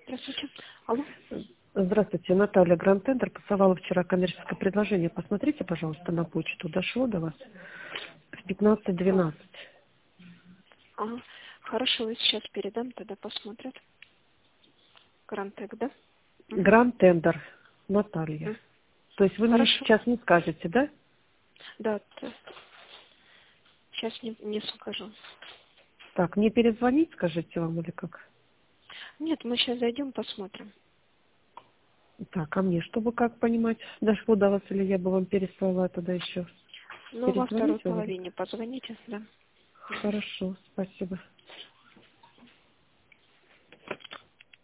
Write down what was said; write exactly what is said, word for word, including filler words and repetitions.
Здравствуйте. Алло. Здравствуйте, Наталья, Гранд Тендер. Посылала вчера коммерческое предложение. Посмотрите, пожалуйста, на почту. Дошло до вас в пятнадцать двенадцать. Ага. Хорошо, я сейчас передам, тогда посмотрят. Грантек, да? Угу. Гранд Тендер, Наталья. Угу. То есть вы мне Хорошо. сейчас не скажете, да? Да, да. Сейчас не, не скажу. Так, мне перезвонить, скажите вам, или как? Нет, мы сейчас зайдем, посмотрим. Так, а мне, чтобы как понимать, дошло до вас, или я бы вам переслала тогда еще? Ну, во второй Перезвонить вам или половине как? позвоните, да. Хорошо, спасибо.